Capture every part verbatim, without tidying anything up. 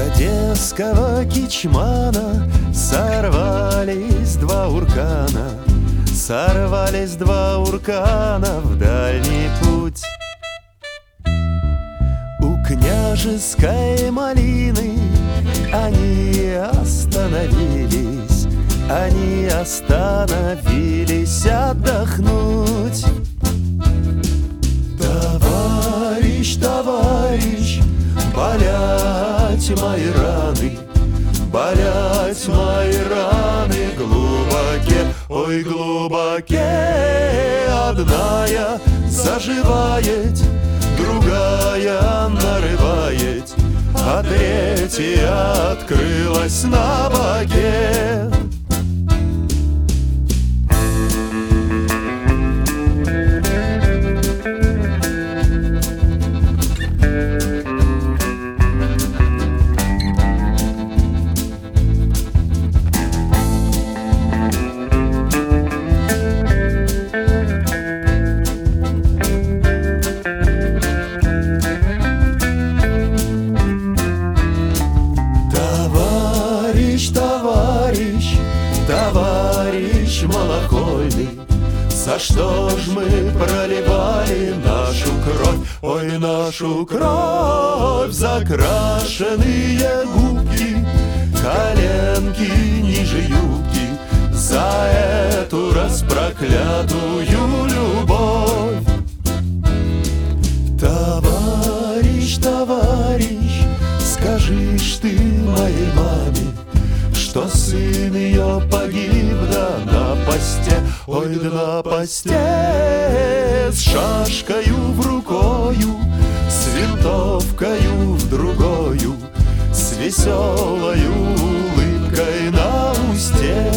одесского кичмана сорвались два уркана, сорвались два уркана в дальний путь. У княжеской малины они остановились, они остановились отдохнуть. Товарищ, товарищ, болять мои раны, болять мои раны глубоке, ой, глубоке. Одная заживает, другая нарывает, а третья открылась на боке. Товарищ, товарищ малохольный, за что ж мы проливали нашу кровь, ой, нашу кровь? Закрашенные губки, коленки ниже юбки, за эту распроклятую любовь. Товарищ, товарищ, скажи ж ты моей маме, что сын ее погиб, да на посте, ой, да на посте. С шашкою в рукою, с винтовкою в другою, с веселою улыбкой на усте.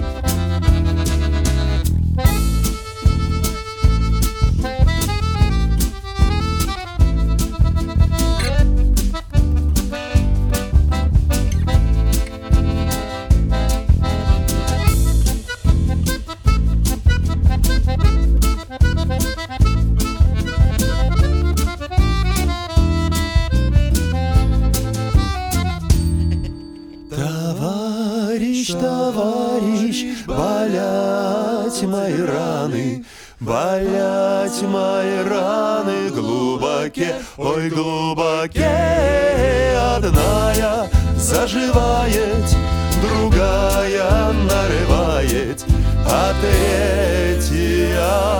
Товарищ, товарищ, болять мои раны, болять мои раны глубоке, ой, глубоке. Одная заживает, другая нарывает, а третья